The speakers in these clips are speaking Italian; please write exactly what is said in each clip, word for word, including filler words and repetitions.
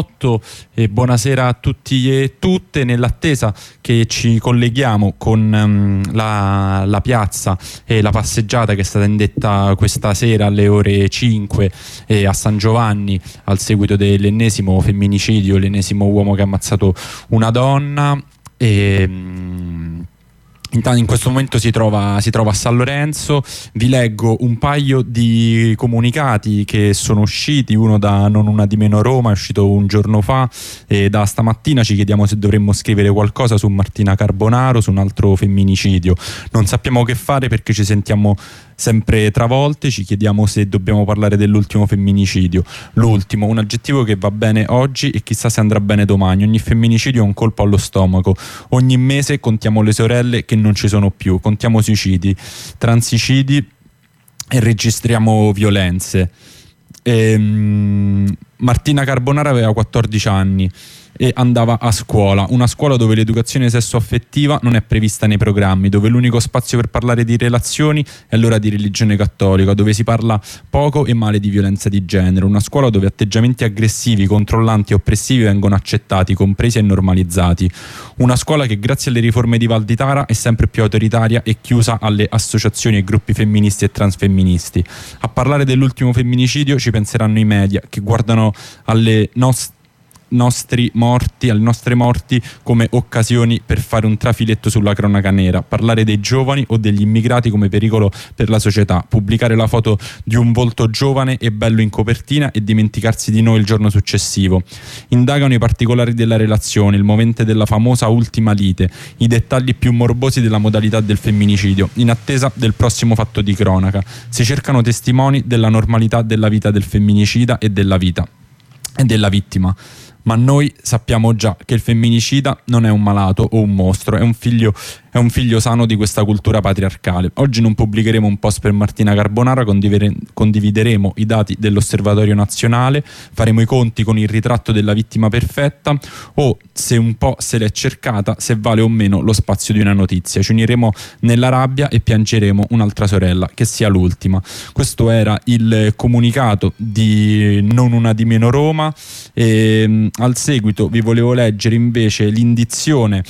E buonasera a tutti e tutte, nell'attesa che ci colleghiamo con um, la, la piazza e la passeggiata che è stata indetta questa sera alle ore cinque eh, a San Giovanni al seguito dell'ennesimo femminicidio, l'ennesimo uomo che ha ammazzato una donna. E, um, in questo momento si trova, si trova a San Lorenzo. Vi leggo un paio di comunicati che sono usciti, uno da Non Una Di Meno Roma, è uscito un giorno fa, e da stamattina ci chiediamo se dovremmo scrivere qualcosa su Martina Carbonaro, su un altro femminicidio. Non sappiamo che fare perché ci sentiamo sempre travolte, ci chiediamo se dobbiamo parlare dell'ultimo femminicidio. L'ultimo, un aggettivo che va bene oggi e chissà se andrà bene domani. Ogni femminicidio è un colpo allo stomaco. Ogni mese contiamo le sorelle che non ci sono più, contiamo suicidi, transicidi e registriamo violenze. Ehm, Martina Carbonaro aveva quattordici anni e andava a scuola, una scuola dove l'educazione sessuo-affettiva non è prevista nei programmi, dove l'unico spazio per parlare di relazioni è l'ora di religione cattolica, dove si parla poco e male di violenza di genere, una scuola dove atteggiamenti aggressivi, controllanti e oppressivi vengono accettati, compresi e normalizzati, una scuola che grazie alle riforme di Valditara è sempre più autoritaria e chiusa alle associazioni e gruppi femministi e transfemministi. A parlare dell'ultimo femminicidio ci penseranno i media che guardano alle nostre nostri morti, alle nostre morti come occasioni per fare un trafiletto sulla cronaca nera, parlare dei giovani o degli immigrati come pericolo per la società, pubblicare la foto di un volto giovane e bello in copertina e dimenticarsi di noi il giorno successivo. Indagano i particolari della relazione, il movente della famosa ultima lite, i dettagli più morbosi della modalità del femminicidio, in attesa del prossimo fatto di cronaca. Si cercano testimoni della normalità della vita del femminicida e della vita e della vittima. Ma noi sappiamo già che il femminicida non è un malato o un mostro, è un figlio, è un figlio sano di questa cultura patriarcale. Oggi non pubblicheremo un post per Martina Carbonaro, condivideremo i dati dell'Osservatorio Nazionale, faremo i conti con il ritratto della vittima perfetta o, se un po' se l'è cercata, se vale o meno lo spazio di una notizia. Ci uniremo nella rabbia e piangeremo un'altra sorella, che sia l'ultima. Questo era il comunicato di Non Una Di Meno Roma. E al seguito vi volevo leggere invece l'indizione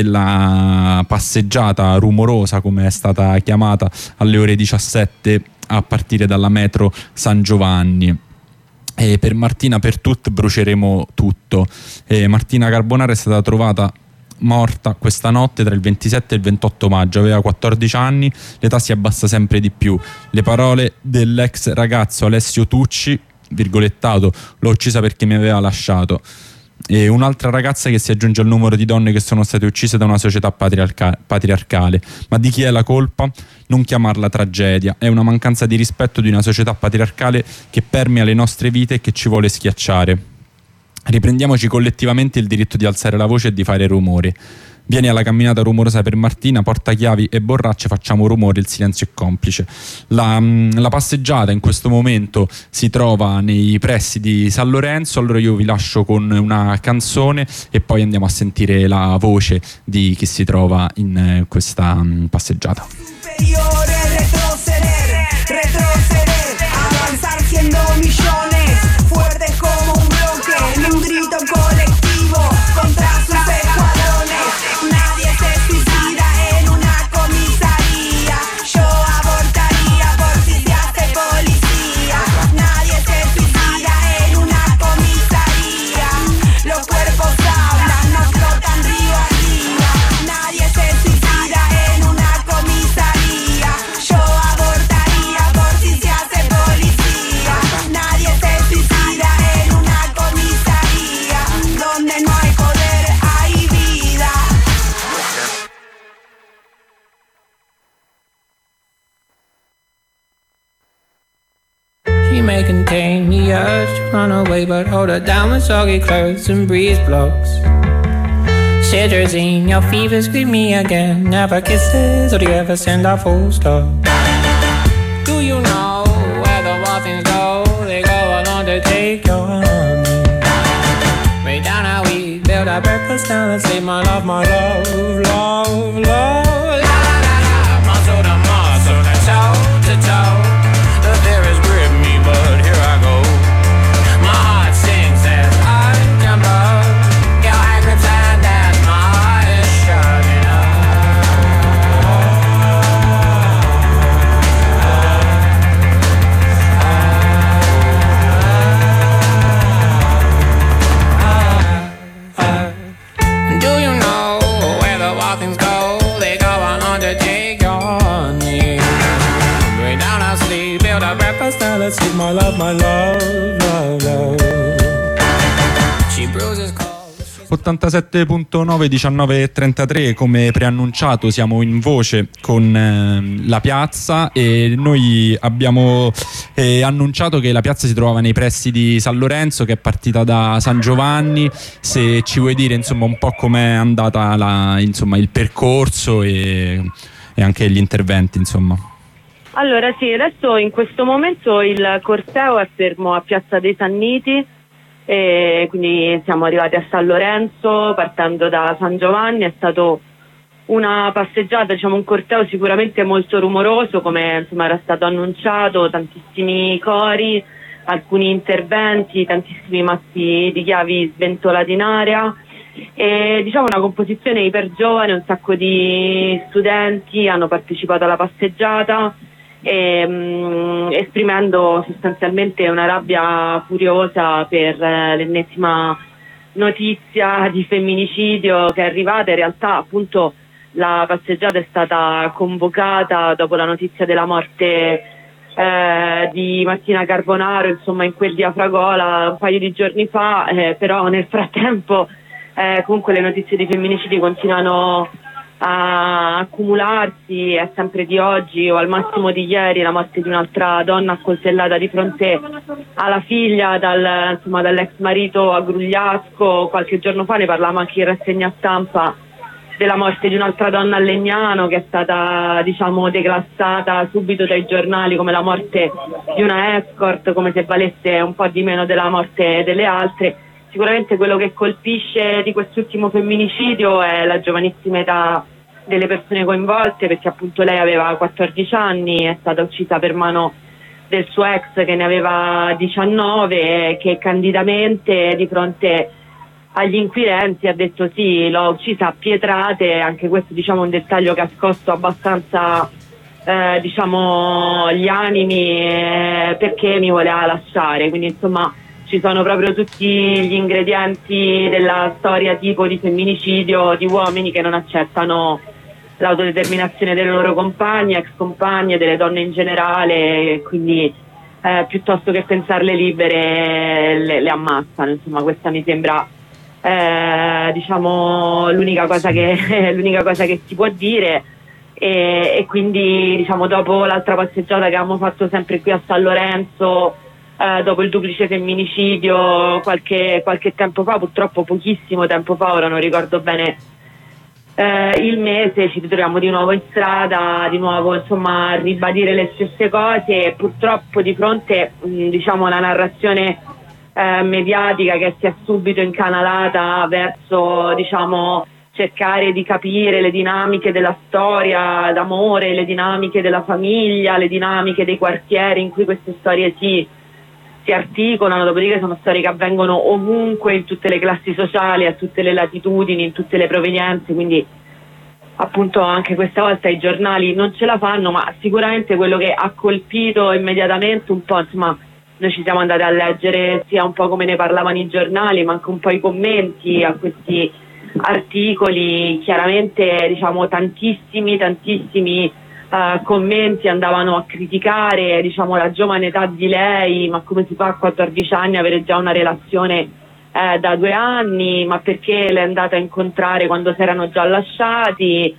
della passeggiata rumorosa, come è stata chiamata, alle ore diciassette a partire dalla metro San Giovanni. E per Martina per tut bruceremo tutto. E Martina Carbonaro è stata trovata morta questa notte tra il ventisette e il ventotto maggio, aveva quattordici anni, l'età si abbassa sempre di più. Le parole dell'ex ragazzo Alessio Tucci, virgolettato, l'ho uccisa perché mi aveva lasciato. E un'altra ragazza che si aggiunge al numero di donne che sono state uccise da una società patriarca- patriarcale. Ma di chi è la colpa? Non chiamarla tragedia, è una mancanza di rispetto di una società patriarcale che permea le nostre vite e che ci vuole schiacciare. Riprendiamoci collettivamente il diritto di alzare la voce e di fare rumore. Vieni alla camminata rumorosa per Martina, porta chiavi e borracce, facciamo rumore, il silenzio è complice. La, la passeggiata in questo momento si trova nei pressi di San Lorenzo, allora io vi lascio con una canzone e poi andiamo a sentire la voce di chi si trova in questa um, passeggiata. Superiore, retroceder, retroceder, avanzar siendo millones, fuertes como un bloque, en un grito colectivo contra sus escuadrones. Nadie se suicida en una comisaría, yo abortaría por si se hace policía. Nadie se suicida en una comisaría, los cuerpos hablan, nos flotan río arriba. Nadie se suicida en una comisaría, yo abortaría por si se hace policía. Nadie se suicida en una comisaría, donde no hay poder hay vida. She may contain the urge to run away, but hold her down with soggy clothes and breeze blocks. Cetirizine, your fever, scream me again. Never kisses, or do you ever send a full stop? Do you know where the muffins go? They go along to take your honey. Way down how we build our breakfast down and say my love, my love, love, love. La la la la, muscle to muscle, and toe to toe. The fear has gripped me, but here I go. My heart sings as I jump. let's eat my love, my love, love, love. She bruises cold. ottantasette virgola nove, diciannove e trentatré, come preannunciato siamo in voce con eh, la piazza, e noi abbiamo eh, annunciato che la piazza si trovava nei pressi di San Lorenzo, che è partita da San Giovanni. Se ci vuoi dire insomma un po' com'è andata la, insomma, il percorso e, e anche gli interventi insomma. Allora sì, adesso in questo momento il corteo è fermo a Piazza dei Sanniti, e quindi siamo arrivati a San Lorenzo partendo da San Giovanni. È stato una passeggiata, diciamo un corteo sicuramente molto rumoroso, come insomma era stato annunciato, tantissimi cori, alcuni interventi, tantissimi mazzi di chiavi sventolati in aria, e diciamo una composizione iper giovane, un sacco di studenti hanno partecipato alla passeggiata, E, mh, esprimendo sostanzialmente una rabbia furiosa per eh, l'ennesima notizia di femminicidio che è arrivata. In realtà appunto la passeggiata è stata convocata dopo la notizia della morte eh, di Martina Carbonaro, insomma in quel di Afragola un paio di giorni fa, eh, però nel frattempo eh, comunque le notizie di femminicidi continuano a accumularsi. È sempre di oggi o al massimo di ieri la morte di un'altra donna accoltellata di fronte alla figlia dal, insomma, dall'ex marito a Grugliasco. Qualche giorno fa ne parlavamo anche in rassegna stampa della morte di un'altra donna a Legnano, che è stata diciamo declassata subito dai giornali come la morte di una escort, come se valesse un po' di meno della morte delle altre. Sicuramente quello che colpisce di quest'ultimo femminicidio è la giovanissima età delle persone coinvolte, perché appunto lei aveva quattordici anni, è stata uccisa per mano del suo ex che ne aveva diciannove, che candidamente di fronte agli inquirenti ha detto sì, l'ho uccisa a pietrate. Anche questo diciamo un dettaglio che ha scosso abbastanza eh, diciamo gli animi, eh, perché mi voleva lasciare. Quindi insomma ci sono proprio tutti gli ingredienti della storia tipo di femminicidio, di uomini che non accettano l'autodeterminazione delle loro compagne, ex compagne, delle donne in generale, quindi eh, piuttosto che pensarle libere le, le ammazzano. Insomma questa mi sembra eh, diciamo l'unica cosa che l'unica cosa che si può dire. E, e quindi diciamo dopo l'altra passeggiata che abbiamo fatto sempre qui a San Lorenzo, Uh, dopo il duplice femminicidio qualche, qualche tempo fa, purtroppo pochissimo tempo fa, ora non ricordo bene uh, il mese, ci ritroviamo di nuovo in strada, di nuovo insomma a ribadire le stesse cose, e purtroppo di fronte mh, diciamo alla narrazione uh, mediatica che si è subito incanalata verso diciamo cercare di capire le dinamiche della storia d'amore, le dinamiche della famiglia, le dinamiche dei quartieri in cui queste storie si si articolano. Dopodiché sono storie che avvengono ovunque, in tutte le classi sociali, a tutte le latitudini, in tutte le provenienze, quindi appunto anche questa volta i giornali non ce la fanno. Ma sicuramente quello che ha colpito immediatamente un po', insomma noi ci siamo andati a leggere sia un po' come ne parlavano i giornali, ma anche un po' i commenti a questi articoli. Chiaramente diciamo tantissimi tantissimi Uh, commenti andavano a criticare diciamo la giovane età di lei, ma come si fa a quattordici anni avere già una relazione eh, da due anni, ma perché l'è andata a incontrare quando si erano già lasciati,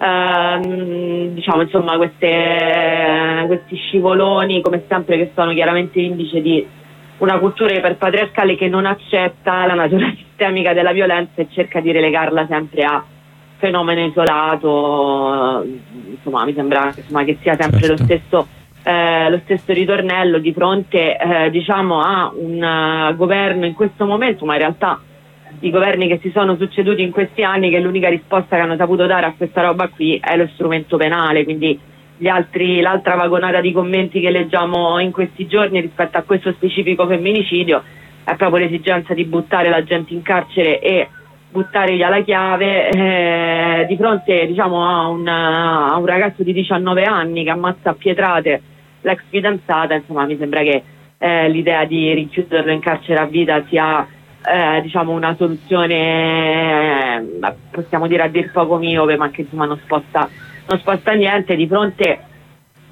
uh, diciamo insomma queste, questi scivoloni come sempre, che sono chiaramente indice di una cultura iperpatriarcale che non accetta la natura sistemica della violenza e cerca di relegarla sempre a fenomeno isolato. Insomma mi sembra insomma, che sia sempre certo. lo stesso eh, lo stesso ritornello di fronte eh, diciamo a un uh, governo in questo momento, ma in realtà i governi che si sono succeduti in questi anni, che l'unica risposta che hanno saputo dare a questa roba qui è lo strumento penale. Quindi gli altri, l'altra vagonata di commenti che leggiamo in questi giorni rispetto a questo specifico femminicidio è proprio l'esigenza di buttare la gente in carcere e buttare via la chiave eh, di fronte diciamo a un, a un ragazzo di diciannove anni che ammazza a pietrate l'ex fidanzata. Insomma mi sembra che eh, l'idea di rinchiuderlo in carcere a vita sia eh, diciamo una soluzione eh, possiamo dire a dir poco miope, ma che insomma non sposta, non sposta niente di fronte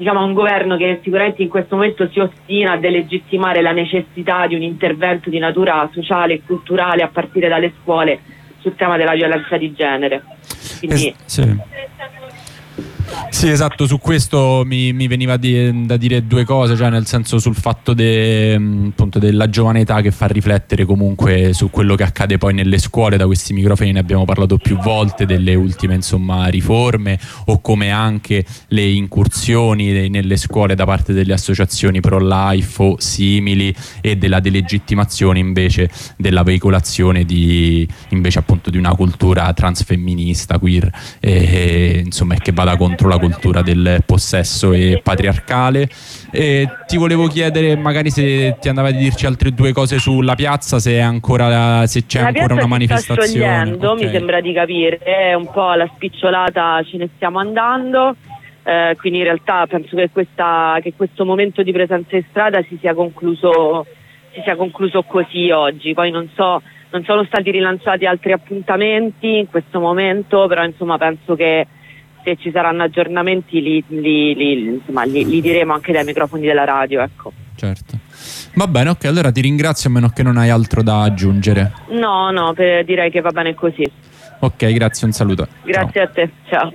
diciamo a un governo che sicuramente in questo momento si ostina a delegittimare la necessità di un intervento di natura sociale e culturale a partire dalle scuole sul tema della violenza di genere. Quindi, es- sì. Sì, esatto, su questo mi, mi veniva di, da dire due cose, cioè nel senso sul fatto de, appunto, della giovane età che fa riflettere comunque su quello che accade poi nelle scuole. Da questi microfoni ne abbiamo parlato più volte, delle ultime insomma riforme, o come anche le incursioni nelle scuole da parte delle associazioni pro-life o simili, e della delegittimazione invece della veicolazione di invece appunto di una cultura transfemminista, queer, e, insomma, che vada contro la cultura del possesso e patriarcale. E ti volevo chiedere magari se ti andava di dirci altre due cose sulla piazza, se è ancora se c'è la ancora una piazza si manifestazione. sta sciogliendo, Okay. mi sembra di capire, è un po' alla spicciolata, ce ne stiamo andando, eh, quindi in realtà penso che, questa, che questo momento di presenza in strada si sia concluso si sia concluso così oggi. Poi non so, non sono stati rilanciati altri appuntamenti in questo momento, però insomma penso che se ci saranno aggiornamenti li, li, li, insomma, li, li diremo anche dai microfoni della radio, ecco. Certo. Va bene, ok, allora ti ringrazio, a meno che non hai altro da aggiungere. No, no, per, direi che va bene così. Ok, grazie, un saluto. Grazie Ciao. a te, ciao.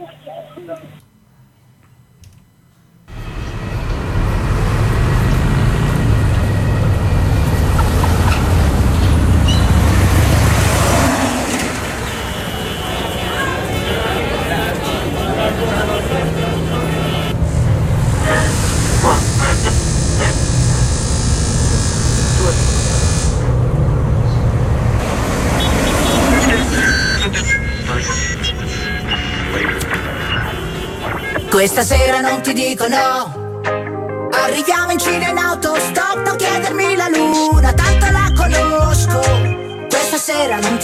Questa sera non ti dico no. Arriviamo in Cina in autostop, non chiedermi la luna, tanto la conosco. Questa sera non ti